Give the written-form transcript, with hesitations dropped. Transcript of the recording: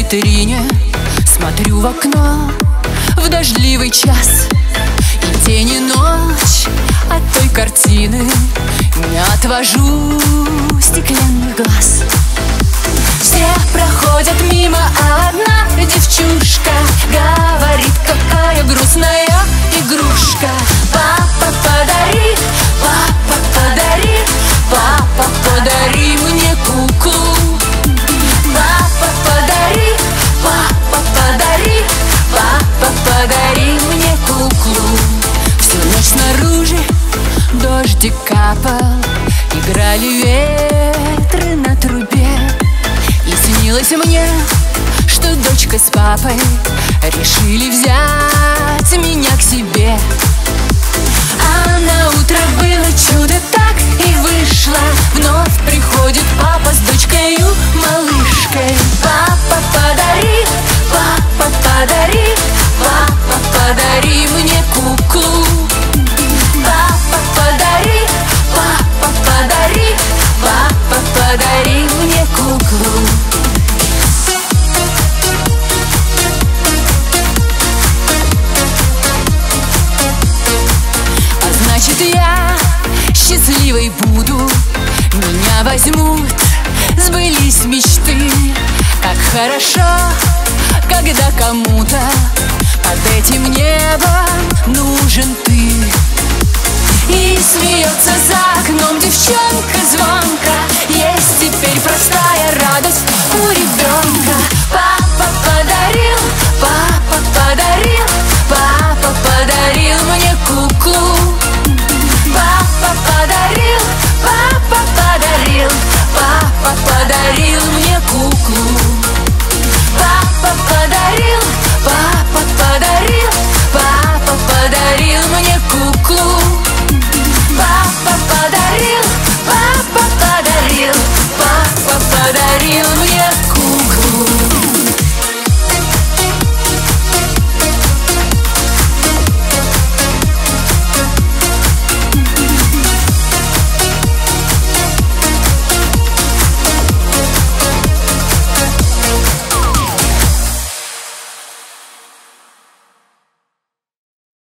витрине смотрю в окно в дождливый час. И день, и ночь от той картины не отвожу стеклянных глаз. Все проходят мимо, а одна девчушка говорит: какая грустная игрушка. Папа, подари, папа, подари, папа, подари мне куклу. Папа, подари, папа, подари, папа, подари мне куклу. Всю ночь снаружи дождик капал, играли ветры на трубе. И снилось мне, что дочка с папой решили взять меня к себе. А на утро было чудо, так и вышло. Вновь приходит папа с дочкою, малышкой. Папа, подари, папа, подари, папа, подари мне куклу. Папа, подари, папа, подари, папа, подари мне куклу. Я счастливой буду, меня возьмут, сбылись мечты. Как хорошо, когда кому-то под этим небом нужен ты. И смеется за окном девчонка звонко, есть теперь простая радость у ребенка. Папа подарил, папа подарил, папа подарил мне куклу. Папа подарил, папа подарил, папа подарил мне куклу. Папа подарил, папа подарил, папа подарил мне куклу. Папа подарил, папа подарил, папа подарил